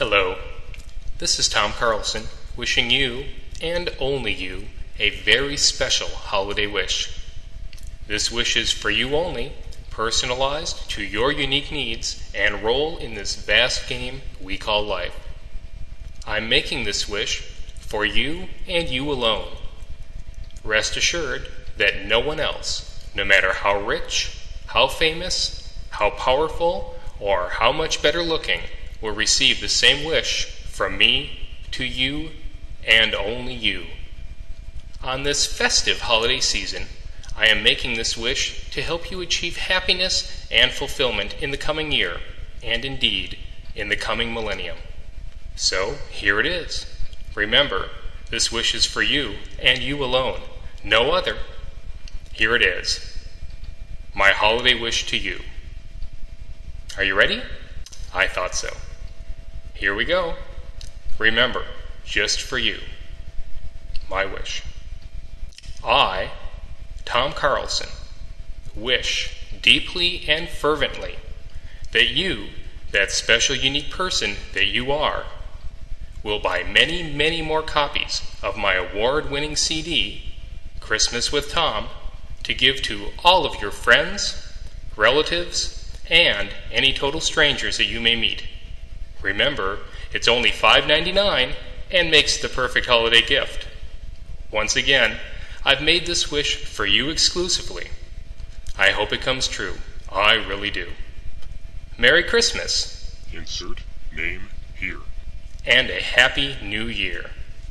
Hello, this is Tom Carlson, wishing you, and only you, a very special holiday wish. This wish is for you only, personalized to your unique needs and role in this vast game we call life. I'm making this wish for you and you alone. Rest assured that no one else, no matter how rich, how famous, how powerful, or how much better looking, will receive the same wish from me to you and only you. On this festive holiday season, I am making this wish to help you achieve happiness and fulfillment in the coming year, and indeed, in the coming millennium. So, here it is. Remember, this wish is for you and you alone, no other. Here it is. My holiday wish to you. Are you ready? I thought so. Here we go. Remember, just for you. My wish. I, Tom Carlson, wish deeply and fervently that you, that special unique person that you are, will buy many, many more copies of my award-winning CD, Christmas with Tom, to give to all of your friends, relatives, and any total strangers that you may meet. Remember, it's only $5.99 and makes the perfect holiday gift. Once again, I've made this wish for you exclusively. I hope it comes true. I really do. Merry Christmas. Insert name here. And a Happy New Year.